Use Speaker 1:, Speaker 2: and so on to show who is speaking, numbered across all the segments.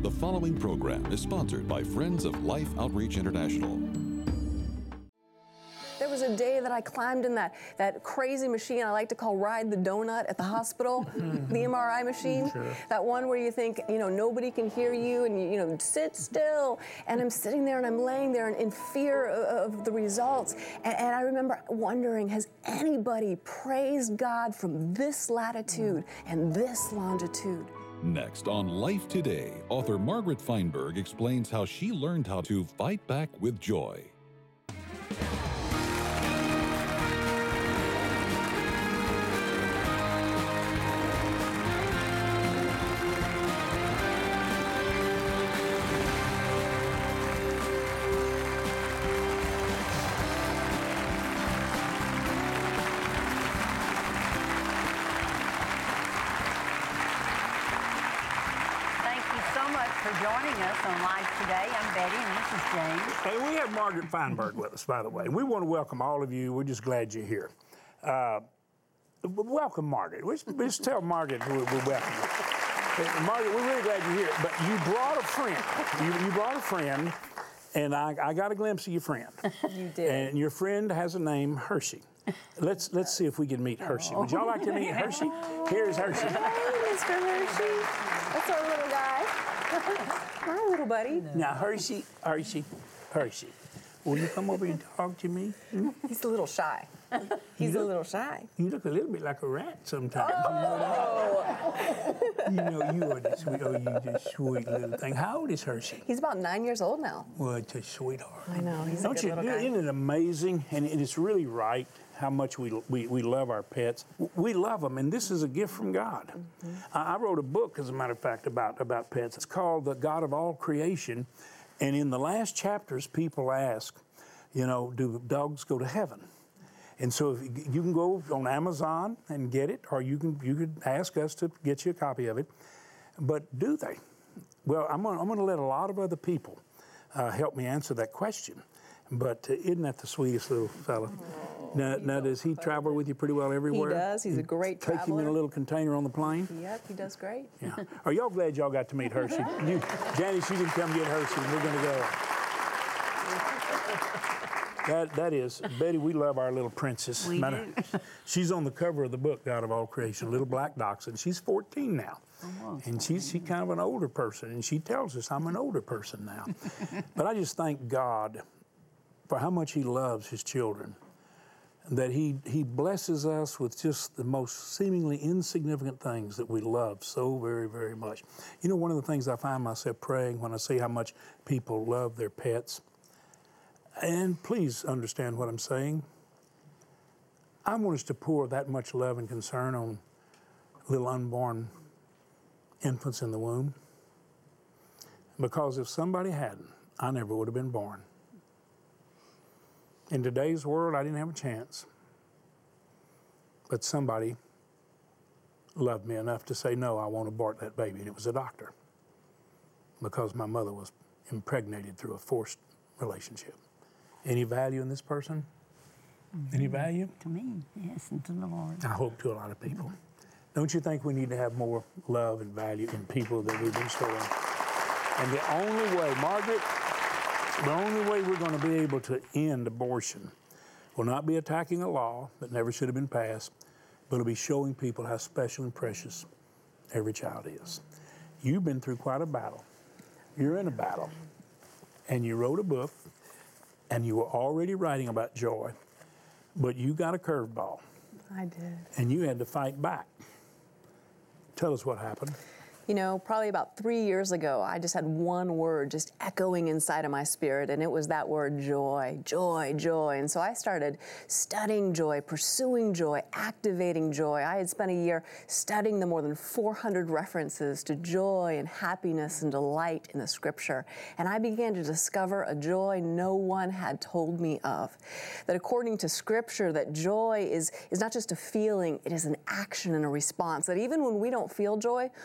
Speaker 1: The following program is sponsored by Friends of Life Outreach International.
Speaker 2: There was a day that I climbed in that crazy machine I like to call Ride the Donut at the hospital, the MRI machine, that one where you think, nobody can hear you and you sit still. And I'm sitting there and I'm laying there in fear of the results. And I remember wondering, has anybody praised God from this latitude and this longitude?
Speaker 1: Next on Life Today, author Margaret Feinberg explains how she learned how to fight back with joy.
Speaker 3: Joining us on Life Today, I'm Betty and this is James.
Speaker 4: And we have Margaret Feinberg with us, by the way. We want to welcome all of you. We're just glad you're here. Welcome, Margaret. Let's tell Margaret we welcome you. Margaret, we're really glad you're here. But you brought a friend. You brought a friend, and I got a glimpse of your friend.
Speaker 2: You did.
Speaker 4: And your friend has a name, Hershey. Let's see if we can meet Hershey. Would y'all like to meet Hershey? Here's Hershey.
Speaker 2: Hey, Mr. Hershey. That's our little guy. Hi, little buddy.
Speaker 4: Now, Hershey, will you come over and talk to me? Hmm?
Speaker 2: He's a little shy. He's a little shy.
Speaker 4: You look a little bit like a rat sometimes. You know you are the sweet, you just sweet little thing. How old is Hershey?
Speaker 2: He's about 9 years old now.
Speaker 4: What a sweetheart.
Speaker 2: I know, he's a good little guy.
Speaker 4: Isn't it amazing? And it's really right how much we love our pets. We love them, and this is a gift from God. Mm-hmm. I wrote a book, as a matter of fact, about pets. It's called The God of All Creation. And in the last chapters, people ask, do dogs go to heaven? And so if you can go on Amazon and get it, or you could ask us to get you a copy of it. But do they? Well, I'm going to let a lot of other people help me answer that question. But isn't that the sweetest little fella? Now, does he travel with you pretty well everywhere?
Speaker 2: He does. He's a great traveler.
Speaker 4: Take him in a little container on the plane?
Speaker 2: Yep, he does great.
Speaker 4: Yeah. Are y'all glad y'all got to meet Hershey? Janice, you can come get Hershey, and we're going to go. That is, Betty, we love our little princess.
Speaker 3: We do.
Speaker 4: She's on the cover of the book, God of All Creation, Little Black Dachshund. She's 14 now.
Speaker 3: Oh,
Speaker 4: and she's kind of an older person, and she tells us, I'm an older person now. But I just thank God for how much He loves His children, that He blesses us with just the most seemingly insignificant things that we love so very, very much. One of the things I find myself praying when I see how much people love their pets, and please understand what I'm saying, I want us to pour that much love and concern on little unborn infants in the womb, because if somebody hadn't, I never would have been born. In today's world, I didn't have a chance. But somebody loved me enough to say, no, I won't abort that baby. And it was a doctor, because my mother was impregnated through a forced relationship. Any value in this person? Mm-hmm. Any value?
Speaker 3: To me, yes, and to the Lord.
Speaker 4: I hope to a lot of people. Don't you think we need to have more love and value in people than we've been showing? And the only way, Margaret, the only way we're going to be able to end abortion will not be attacking a law that never should have been passed, but it'll be showing people how special and precious every child is. You've been through quite a battle. You're in a battle. And you wrote a book, and you were already writing about joy, but you got a curveball.
Speaker 2: I did.
Speaker 4: And you had to fight back. Tell us what happened.
Speaker 2: Probably about 3 years ago, I just had one word just echoing inside of my spirit, and it was that word joy, joy, joy. And so I started studying joy, pursuing joy, activating joy. I had spent a year studying the more than 400 references to joy and happiness and delight in the Scripture. And I began to discover a joy no one had told me of. That according to Scripture, that joy is not just a feeling, it is an action and a response. That even when we don't feel joy, we can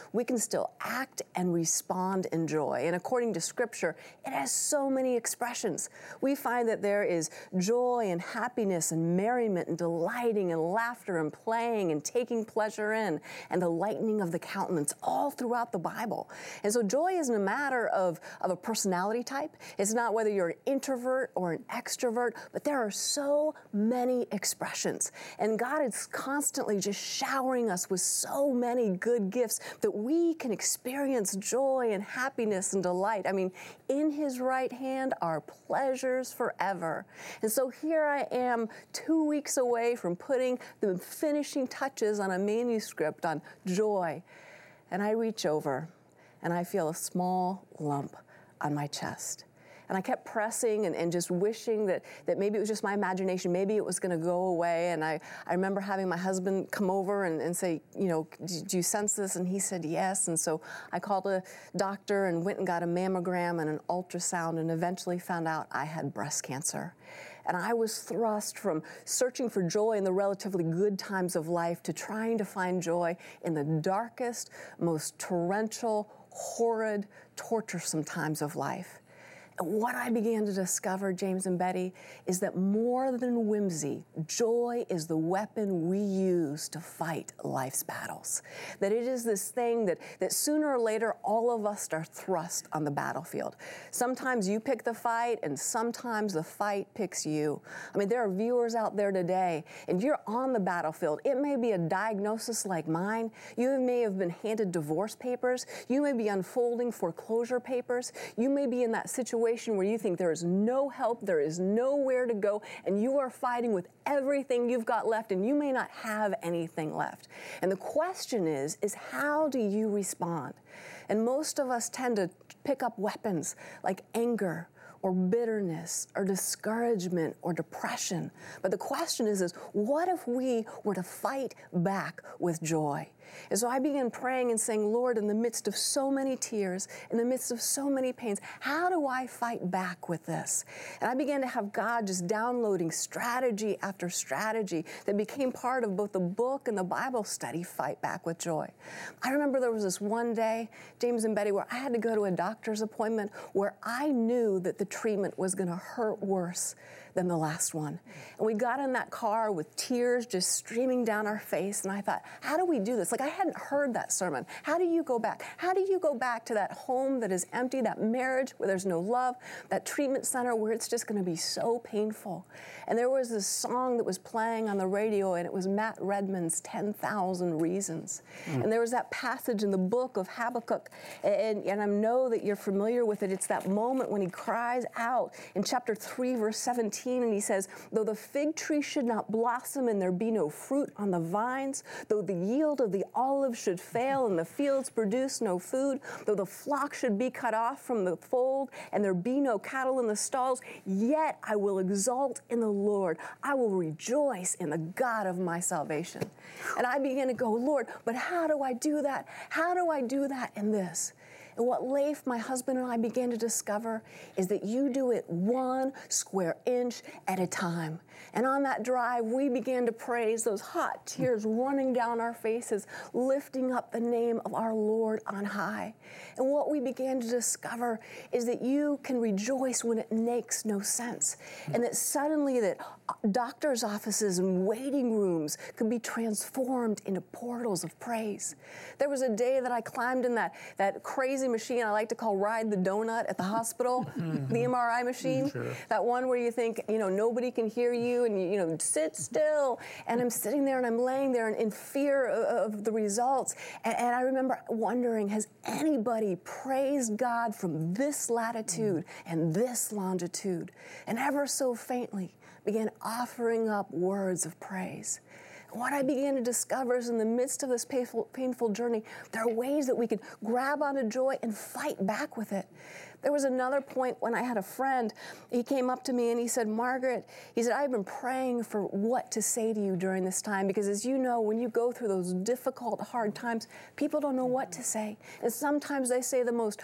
Speaker 2: still act and respond in joy. And according to Scripture, it has so many expressions. We find that there is joy and happiness and merriment and delighting and laughter and playing and taking pleasure in and the lightening of the countenance all throughout the Bible. And so joy isn't a matter of a personality type. It's not whether you're an introvert or an extrovert, but there are so many expressions. And God is constantly just showering us with so many good gifts that we can experience joy and happiness and delight. I mean, in His right hand are pleasures forever. And so here I am 2 weeks away from putting the finishing touches on a manuscript on joy. And I reach over and I feel a small lump on my chest. And I kept pressing and just wishing that maybe it was just my imagination, maybe it was going to go away. And I remember having my husband come over and say, you know, do you sense this? And he said yes. And so I called a doctor and went and got a mammogram and an ultrasound and eventually found out I had breast cancer. And I was thrust from searching for joy in the relatively good times of life to trying to find joy in the darkest, most torrential, horrid, torturesome times of life. What I began to discover, James and Betty, is that more than whimsy, joy is the weapon we use to fight life's battles. That it is this thing that sooner or later, all of us are thrust on the battlefield. Sometimes you pick the fight, and sometimes the fight picks you. I mean, there are viewers out there today, and you're on the battlefield. It may be a diagnosis like mine. You may have been handed divorce papers. You may be unfolding foreclosure papers. You may be in that situation where you think there is no help, there is nowhere to go, and you are fighting with everything you've got left, and you may not have anything left. And the question is how do you respond? And most of us tend to pick up weapons like anger, or bitterness, or discouragement, or depression. But the question is what if we were to fight back with joy? And so I began praying and saying, Lord, in the midst of so many tears, in the midst of so many pains, how do I fight back with this? And I began to have God just downloading strategy after strategy that became part of both the book and the Bible study, Fight Back with Joy. I remember there was this one day, James and Betty, where I had to go to a doctor's appointment where I knew that the treatment was going to hurt worse than the last one. And we got in that car with tears just streaming down our face, and I thought, how do we do this? Like, I hadn't heard that sermon. How do you go back? How do you go back to that home that is empty, that marriage where there's no love, that treatment center where it's just going to be so painful? And there was this song that was playing on the radio, and it was Matt Redman's 10,000 Reasons. And there was that passage in the book of Habakkuk, and I know that you're familiar with it. It's that moment when he cries out in chapter 3, verse 17, and he says, though the fig tree should not blossom and there be no fruit on the vines, though the yield of the olive should fail and the fields produce no food, though the flock should be cut off from the fold and there be no cattle in the stalls, yet I will exult in the Lord. I will rejoice in the God of my salvation. And I began to go, Lord, but how do I do that? How do I do that in this? And what Leif, my husband, and I began to discover is that you do it 1 square inch at a time. And on that drive, we began to praise, those hot tears running down our faces, lifting up the name of our Lord on high. And what we began to discover is that you can rejoice when it makes no sense. And that suddenly that doctors' offices and waiting rooms could be transformed into portals of praise. There was a day that I climbed in that crazy machine I like to call Ride the Donut at the hospital, the MRI machine, that one where you think, nobody can hear you and you sit still. And I'm sitting there and I'm laying there in fear of the results. And I remember wondering, has anybody praised God from this latitude and this longitude? And ever so faintly began offering up words of praise. What I began to discover is in the midst of this painful journey, there are ways that we can grab onto joy and fight back with it. There was another point when I had a friend, he came up to me and he said, Margaret, he said, I've been praying for what to say to you during this time because as you know, when you go through those difficult, hard times, people don't know what to say. And sometimes they say the most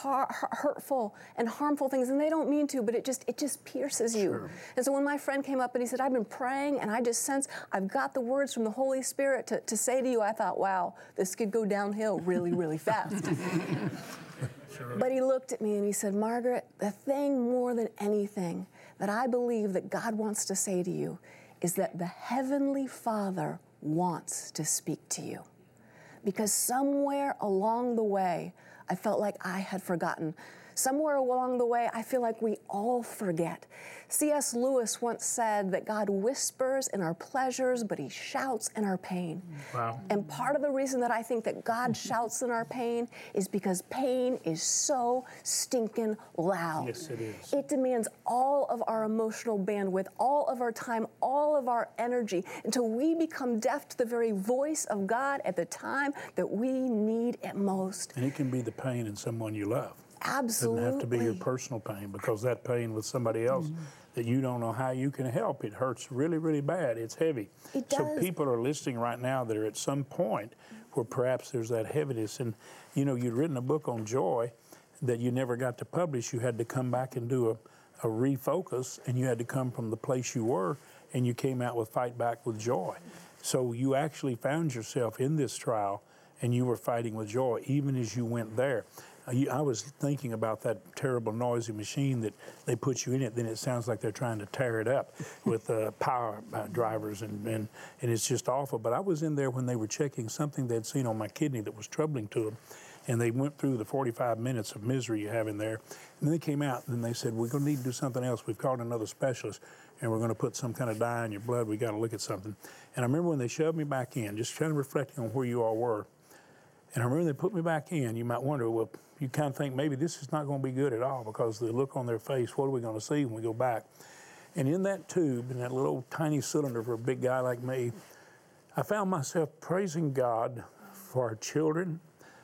Speaker 2: hurtful and harmful things and they don't mean to, but it just pierces you. Sure. And so when my friend came up and he said, I've been praying and I just sense I've got the words from the Holy Spirit to say to you, I thought, wow, this could go downhill really, really fast.
Speaker 4: Sure.
Speaker 2: But he looked at me and he said, Margaret, the thing more than anything that I believe that God wants to say to you is that the Heavenly Father wants to speak to you. Because somewhere along the way, I felt like I had forgotten. Somewhere along the way, I feel like we all forget. C.S. Lewis once said that God whispers in our pleasures, but he shouts in our pain.
Speaker 4: Wow.
Speaker 2: And part of the reason that I think that God shouts in our pain is because pain is so stinking loud.
Speaker 4: Yes, it is.
Speaker 2: It demands all of our emotional bandwidth, all of our time, all of our energy, until we become deaf to the very voice of God at the time that we need it most.
Speaker 4: And it can be the pain in someone you love.
Speaker 2: Absolutely.
Speaker 4: It doesn't have to be your personal pain, because that pain with somebody else that you don't know how you can help, it hurts really, really bad. It's heavy.
Speaker 2: It does.
Speaker 4: So people are listening right now that are at some point where perhaps there's that heaviness. And, you know, you'd written a book on joy that you never got to publish. You had to come back and do a refocus, and you had to come from the place you were, and you came out with Fight Back with Joy. So you actually found yourself in this trial, and you were fighting with joy even as you went there. I was thinking about that terrible noisy machine that they put you in it, then it sounds like they're trying to tear it up with power drivers, and it's just awful. But I was in there when they were checking something they'd seen on my kidney that was troubling to them, and they went through the 45 minutes of misery you have in there, and then they came out and they said, we're going to need to do something else. We've called another specialist, and we're going to put some kind of dye in your blood. We got to look at something. And I remember when they shoved me back in, just kind of reflecting on where you all were, and I remember they put me back in. You might wonder, well, you kind of think maybe this is not going to be good at all, because the look on their face, what are we going to see when we go back? And in that tube, in that little tiny cylinder for a big guy like me, I found myself praising God for our children,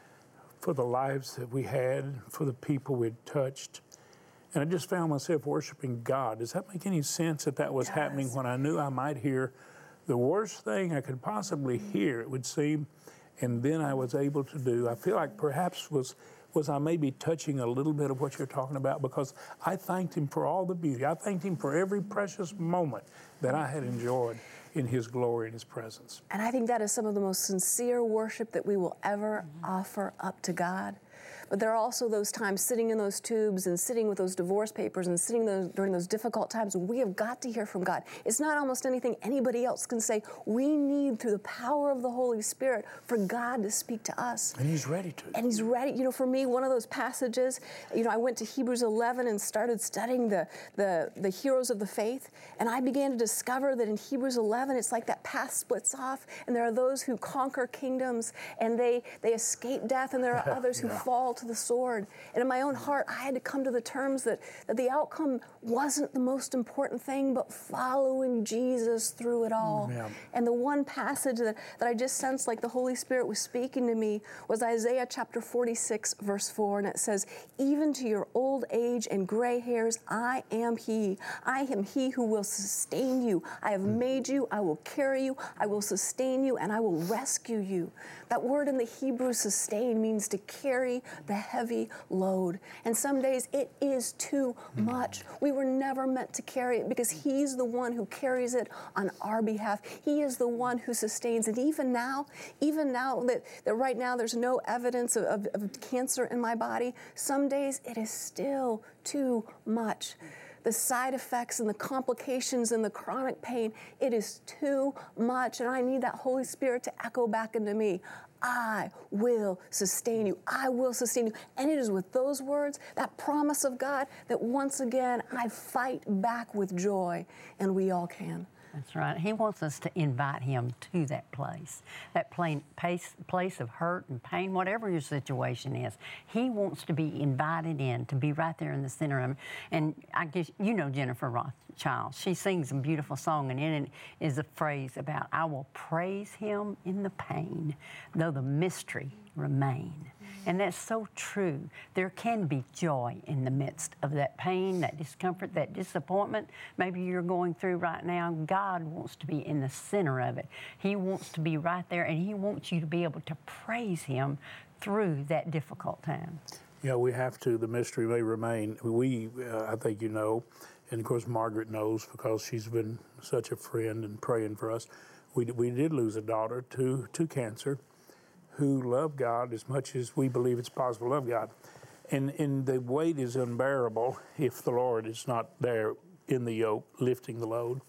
Speaker 4: for the lives that we had, for the people we'd touched. And I just found myself worshiping God. Does that make any sense that that was happening when I knew I might hear the worst thing I could possibly hear, it would seem? And then I was able to do, I feel like perhaps was I maybe touching a little bit of what you're talking about, because I thanked him for all the beauty. I thanked him for every precious moment that I had enjoyed in his glory and his presence.
Speaker 2: And I think that is some of the most sincere worship that we will ever offer up to God. But there are also those times sitting in those tubes and sitting with those divorce papers and sitting during those difficult times, we have got to hear from God. It's not almost anything anybody else can say. We need, through the power of the Holy Spirit, for God to speak to us.
Speaker 4: And he's ready to.
Speaker 2: And he's ready. You know, for me, one of those passages, you know, I went to Hebrews 11 and started studying the heroes of the faith. And I began to discover that in Hebrews 11, it's like that path splits off, and there are those who conquer kingdoms and they escape death, and there are others who fall to the sword. And in my own heart, I had to come to the terms that the outcome wasn't the most important thing, but following Jesus through it all.
Speaker 4: Yeah.
Speaker 2: And the one passage that I just sensed like the Holy Spirit was speaking to me was Isaiah chapter 46, verse 4. And it says, even to your old age and gray hairs, I am He. I am He who will sustain you. I have made you. I will carry you. I will sustain you, and I will rescue you. That word in the Hebrew, sustain, means to carry the heavy load. And some days it is too much. We were never meant to carry it, because He's the one who carries it on our behalf. He is the one who sustains. And even now that right now there's no evidence of cancer in my body, some days it is still too much. The side effects and the complications and the chronic pain, it is too much. And I need that Holy Spirit to echo back into me, I will sustain you. I will sustain you. And it is with those words, that promise of God, that once again I fight back with joy, and we all can.
Speaker 3: That's right. He wants us to invite Him to that place place of hurt and pain, whatever your situation is. He wants to be invited in, to be right there in the center of it. And I guess you know Jennifer Rothschild. She sings a beautiful song, and in it is a phrase about, I will praise Him in the pain, though the mystery remain. And that's so true. There can be joy in the midst of that pain, that discomfort, that disappointment maybe you're going through right now. God wants to be in the center of it. He wants to be right there, and He wants you to be able to praise Him through that difficult time.
Speaker 4: Yeah, we have to. The mystery may remain. I think you know, and of course Margaret knows, because she's been such a friend and praying for us. we did lose a daughter to cancer who loved God as much as we believe it's possible to love God. And the weight is unbearable if the Lord is not there in the yoke, lifting the load.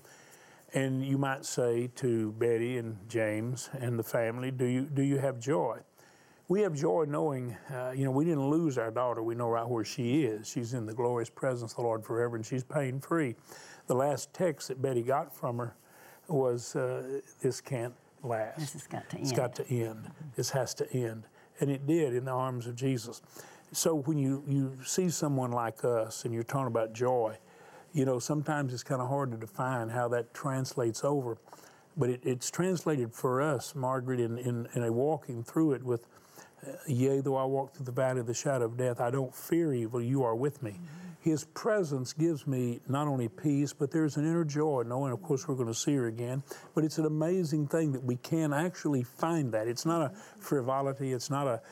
Speaker 4: And you might say to Betty and James and the family, do you have joy? We have joy knowing, we didn't lose our daughter. We know right where she is. She's in the glorious presence of the Lord forever, and she's pain-free. The last text that Betty got from her was, this can't last.
Speaker 3: This has got to end.
Speaker 4: It's got to end. This has to end. And it did in the arms of Jesus. So when you see someone like us and you're talking about joy, sometimes it's kind of hard to define how that translates over. But it's translated for us, Margaret, in a walking through it with, yea, though I walk through the valley of the shadow of death, I don't fear evil, you are with me. Mm-hmm. His presence gives me not only peace, but there's an inner joy, knowing, of course, we're going to see her again. But it's an amazing thing that we can actually find that. It's not a frivolity. It's not a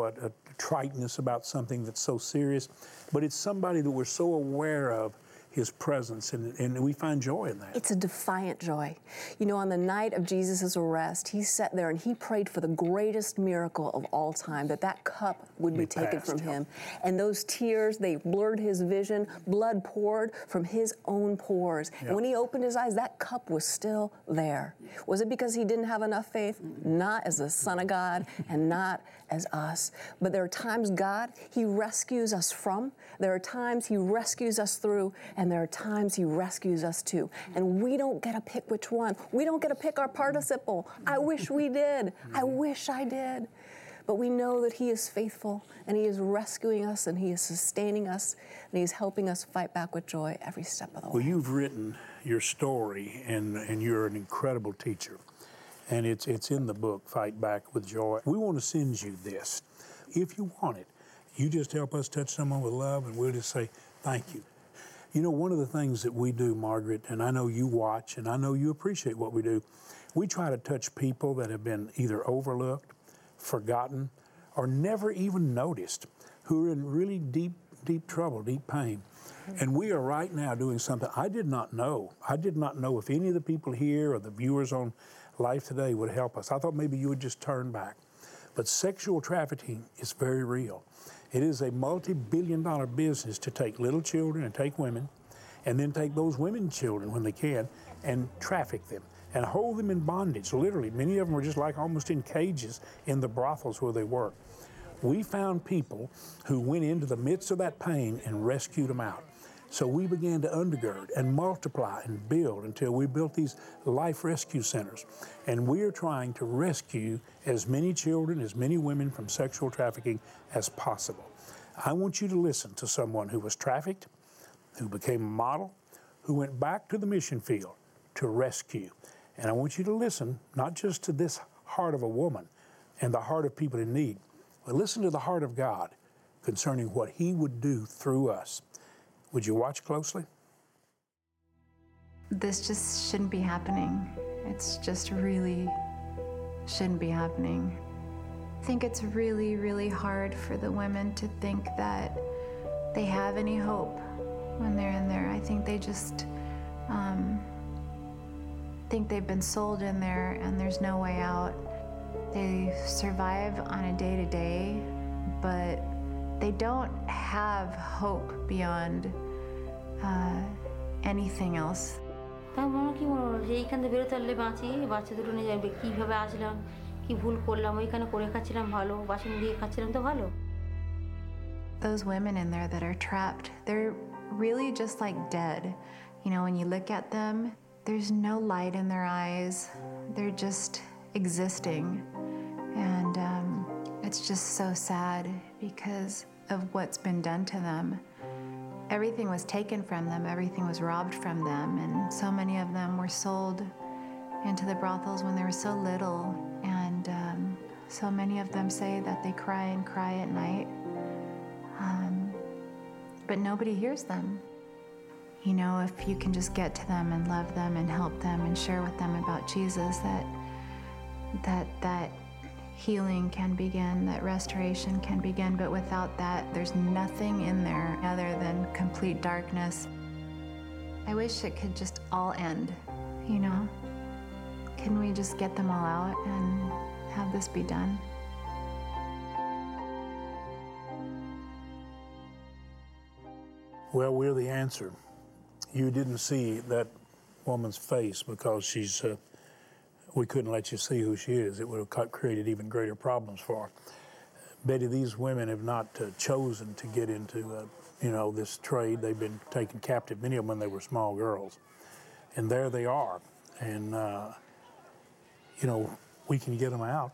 Speaker 4: triteness about something that's so serious. But it's somebody that we're so aware of His presence, and we find joy in that.
Speaker 2: It's a defiant joy. On the night of Jesus' arrest, He sat there and He prayed for the greatest miracle of all time, that cup would be taken from Him. And those tears, they blurred His vision. Blood poured from His own pores. Yep. And when He opened His eyes, that cup was still there. Was it because He didn't have enough faith? Not as the Son of God and not as us. But there are times God, He rescues us from. There are times He rescues us through. And there are times He rescues us too. And we don't get to pick which one. We don't get to pick our participle. I wish we did. I wish I did. But we know that He is faithful, and He is rescuing us, and He is sustaining us, and He's helping us fight back with joy every step of the way.
Speaker 4: Well, you've written your story, and you're an incredible teacher. And it's in the book, Fight Back with Joy. We want to send you this. If you want it, you just help us touch someone with love, and we'll just say thank you. One of the things that we do, Margaret, and I know you watch, and I know you appreciate what we do, we try to touch people that have been either overlooked, forgotten, or never even noticed, who are in really deep trouble, deep pain. And we are right now doing something I did not know. I did not know if any of the people here or the viewers on Life Today would help us. I thought maybe you would just turn back. But sexual trafficking is very real. It is a multi-billion-dollar business to take little children and take women, and then take those women children when they can and traffic them and hold them in bondage, literally. Many of them are just like almost in cages in the brothels where they work. We found people who went into the midst of that pain and rescued them out. So we began to undergird and multiply and build until we built these life rescue centers. And we are trying to rescue as many children, as many women from sexual trafficking as possible. I want you to listen to someone who was trafficked, who became a model, who went back to the mission field to rescue. And I want you to listen not just to this heart of a woman and the heart of people in need, but listen to the heart of God concerning what He would do through us. Would you watch closely?
Speaker 5: This just shouldn't be happening. It's just really shouldn't be happening. I think it's really, really hard for the women to think that they have any hope when they're in there. I think they just think they've been sold in there and there's no way out. They survive on a day-to-day, but they don't have hope beyond anything else.
Speaker 6: আমার কি মনে হলো যে এইখান থেকে বেরোতে পারলে বাঁচি, বাচ্চা দুটো নিয়ে যাবে, কীভাবে আসলাম, কি ভুল করলাম, ওইখানে করে খাচ্ছিলাম ভালো, বাসন দিয়ে খাচ্ছিলাম তো ভালো.
Speaker 5: Those women in there that are trapped, they're really just like dead. When you look at them, there's no light in their eyes. They're just existing. And it's just so sad because of what's been done to them. Everything was taken from them, everything was robbed from them, and so many of them were sold into the brothels when they were so little, and so many of them say that they cry and cry at night, but nobody hears them. If you can just get to them and love them and help them and share with them about Jesus, that healing can begin, that restoration can begin, but without that, there's nothing in there other than complete darkness. I wish it could just all end, can we just get them all out and have this be done?
Speaker 4: Well, we're the answer. You didn't see that woman's face because we couldn't let you see who she is. It would have created even greater problems for her. Betty, these women have not chosen to get into, this trade. They've been taken captive, many of them when they were small girls. And there they are. And, we can get them out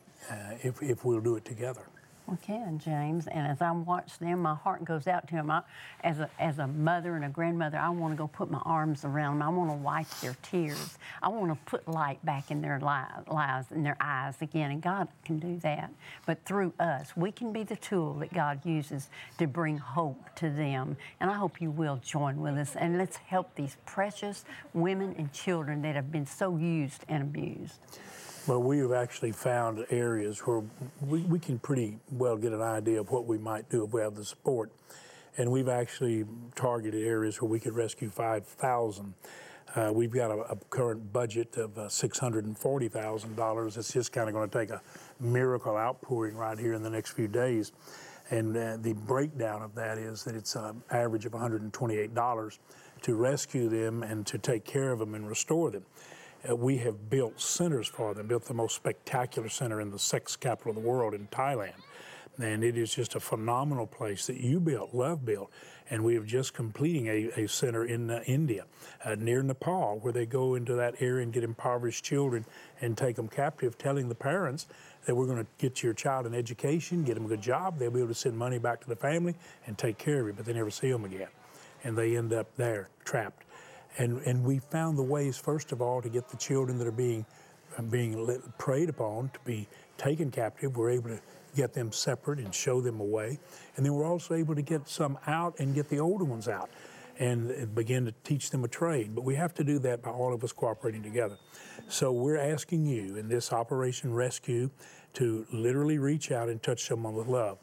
Speaker 4: if we'll do it together.
Speaker 3: We can, James. And as I watch them, my heart goes out to them. As a mother and a grandmother, I want to go put my arms around them. I want to wipe their tears. I want to put light back in their lives, in their eyes again. And God can do that. But through us, we can be the tool that God uses to bring hope to them. And I hope you will join with us. And let's help these precious women and children that have been so used and abused.
Speaker 4: Well, we have actually found areas where we can pretty well get an idea of what we might do if we have the support. And we've actually targeted areas where we could rescue 5,000. We've got a current budget of $640,000. It's just kind of going to take a miracle outpouring right here in the next few days. And the breakdown of that is that it's an average of $128 to rescue them and to take care of them and restore them. We have built centers for them, built the most spectacular center in the sex capital of the world in Thailand. And it is just a phenomenal place that you built, Love built. And we are just completing a center in India, near Nepal, where they go into that area and get impoverished children and take them captive, telling the parents that we're going to get your child an education, get them a good job. They'll be able to send money back to the family and take care of it, but they never see them again. And they end up there, trapped. And we found the ways, first of all, to get the children that are being preyed upon to be taken captive. We're able to get them separate and show them a way. And then we're also able to get some out and get the older ones out and begin to teach them a trade. But we have to do that by all of us cooperating together. So we're asking you in this Operation Rescue to literally reach out and touch someone with love.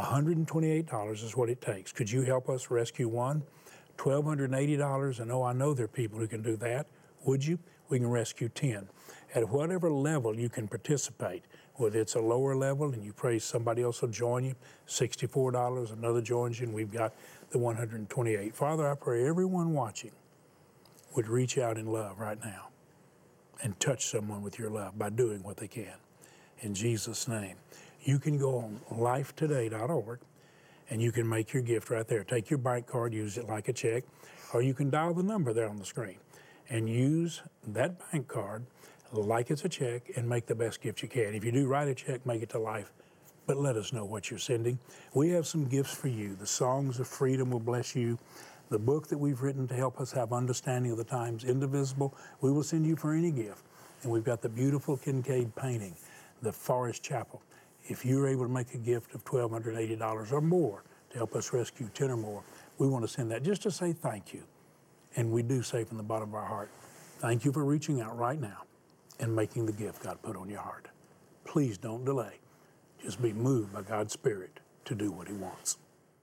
Speaker 4: $128 is what it takes. Could you help us rescue one? $1,280, and I know there are people who can do that. Would you? We can rescue 10. At whatever level you can participate, whether it's a lower level and you pray somebody else will join you, $64, another joins you, and we've got the $128. Father, I pray everyone watching would reach out in love right now and touch someone with your love by doing what they can. In Jesus' name. You can go on lifetoday.org and you can make your gift right there. Take your bank card, use it like a check, or you can dial the number there on the screen and use that bank card like it's a check and make the best gift you can. If you do write a check, make it to Life, but let us know what you're sending. We have some gifts for you. The Songs of Freedom will bless you. The book that we've written to help us have understanding of the times, Indivisible, we will send you for any gift. And we've got the beautiful Kincaid painting, the Forest Chapel. If you're able to make a gift of $1,280 or more to help us rescue 10 or more, we want to send that just to say thank you. And we do say from the bottom of our heart, thank you for reaching out right now and making the gift God put on your heart. Please don't delay. Just be moved by God's Spirit to do what He wants.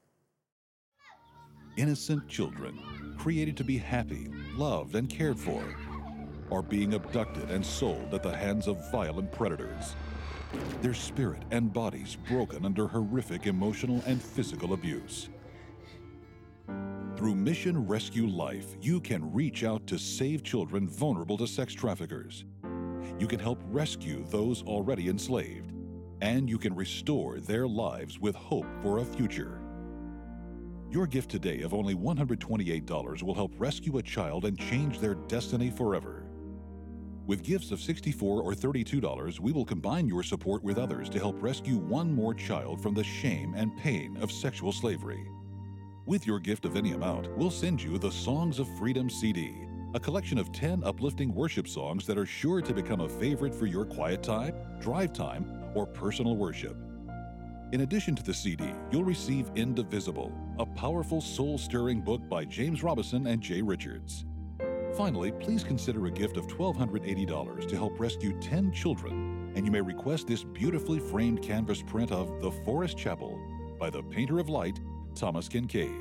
Speaker 1: Innocent children, created to be happy, loved, and cared for, are being abducted and sold at the hands of violent predators. Their spirit and bodies broken under horrific emotional and physical abuse. Through Mission Rescue Life, you can reach out to save children vulnerable to sex traffickers. You can help rescue those already enslaved, and you can restore their lives with hope for a future. Your gift today of only $128 will help rescue a child and change their destiny forever. With gifts of $64 or $32, we will combine your support with others to help rescue one more child from the shame and pain of sexual slavery. With your gift of any amount, we'll send you the Songs of Freedom CD, a collection of 10 uplifting worship songs that are sure to become a favorite for your quiet time, drive time, or personal worship. In addition to the CD, you'll receive Indivisible, a powerful soul-stirring book by James Robison and Jay Richards. Finally, please consider a gift of $1,280 to help rescue 10 children, and you may request this beautifully framed canvas print of The Forest Chapel by the Painter of Light, Thomas Kincaid.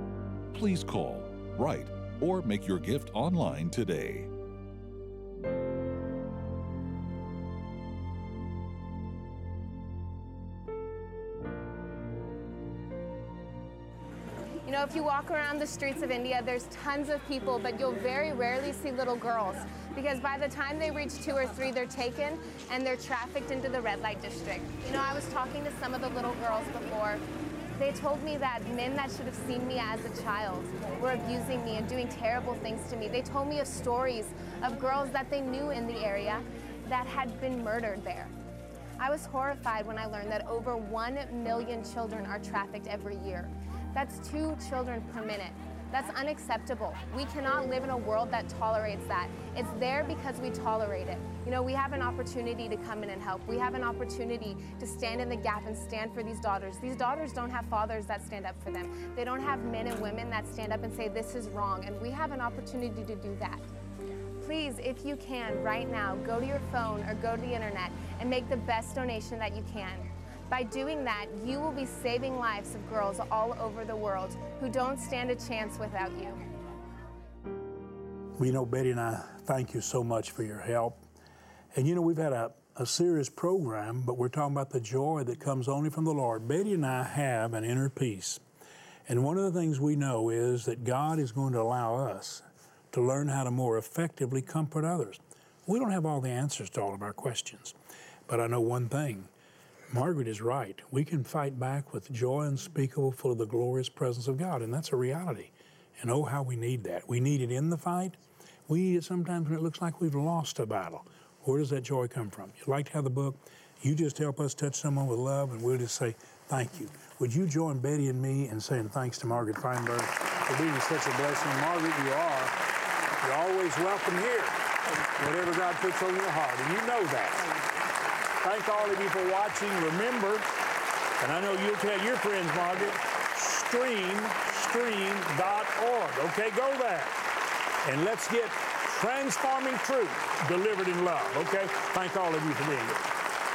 Speaker 1: Please call, write, or make your gift online today.
Speaker 7: know, if you walk around the streets of India, there's tons of people, but you'll very rarely see little girls, because by the time they reach 2 or 3, they're taken and they're trafficked into the red light district. You know, I was talking to some of the little girls before. They told me that men that should have seen me as a child were abusing me and doing terrible things to me. They told me of stories of girls that they knew in the area that had been murdered there. I was horrified when I learned that over 1 million children are trafficked every year. That's 2 children per minute. That's unacceptable. We cannot live in a world that tolerates that. It's there because we tolerate it. You know, we have an opportunity to come in and help. We have an opportunity to stand in the gap and stand for these daughters. These daughters don't have fathers that stand up for them. They don't have men and women that stand up and say, this is wrong, and we have an opportunity to do that. Please, if you can, right now, go to your phone or go to the internet and make the best donation that you can. By doing that, you will be saving lives of girls all over the world who don't stand a chance without you.
Speaker 4: Well, you know, Betty and I thank you so much for your help. And you know, we've had a serious program, but we're talking about the joy that comes only from the Lord. Betty and I have an inner peace. And one of the things we know is that God is going to allow us to learn how to more effectively comfort others. We don't have all the answers to all of our questions, but I know one thing. Margaret is right. We can fight back with joy unspeakable, full of the glorious presence of God, and that's a reality. And oh, how we need that. We need it in the fight. We need it sometimes when it looks like we've lost a battle. Where does that joy come from? You'd like to have the book? You just help us touch someone with love, and we'll just say thank you. Would you join Betty and me in saying thanks to Margaret Feinberg for being such a blessing? Margaret, you're always welcome here. Whatever God puts on your heart, and you know that. Thank all of you for watching. Remember, and I know you'll tell your friends, Margaret, stream.org. Okay, go there. And let's get transforming truth delivered in love. Okay? Thank all of you for being here.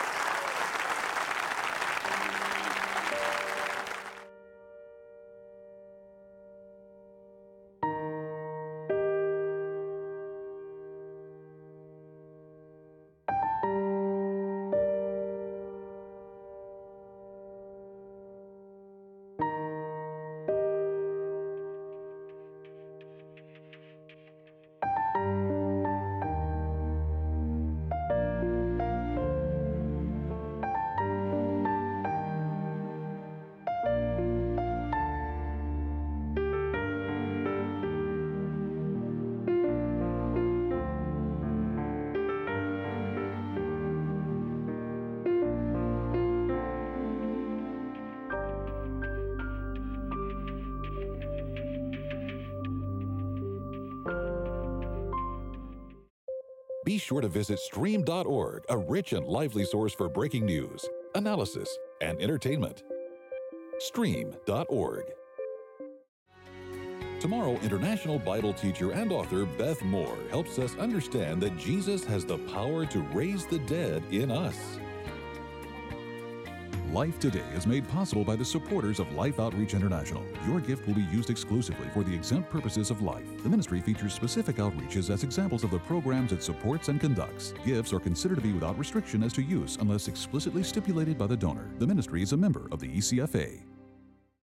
Speaker 1: Be sure to visit stream.org, a rich and lively source for breaking news, analysis, and entertainment. Stream.org. Tomorrow, international Bible teacher and author Beth Moore helps us understand that Jesus has the power to raise the dead in us. Life Today is made possible by the supporters of Life Outreach International. Your gift will be used exclusively for the exempt purposes of life. The ministry features specific outreaches as examples of the programs it supports and conducts. Gifts are considered to be without restriction as to use unless explicitly stipulated by the donor. The ministry is a member of the ECFA.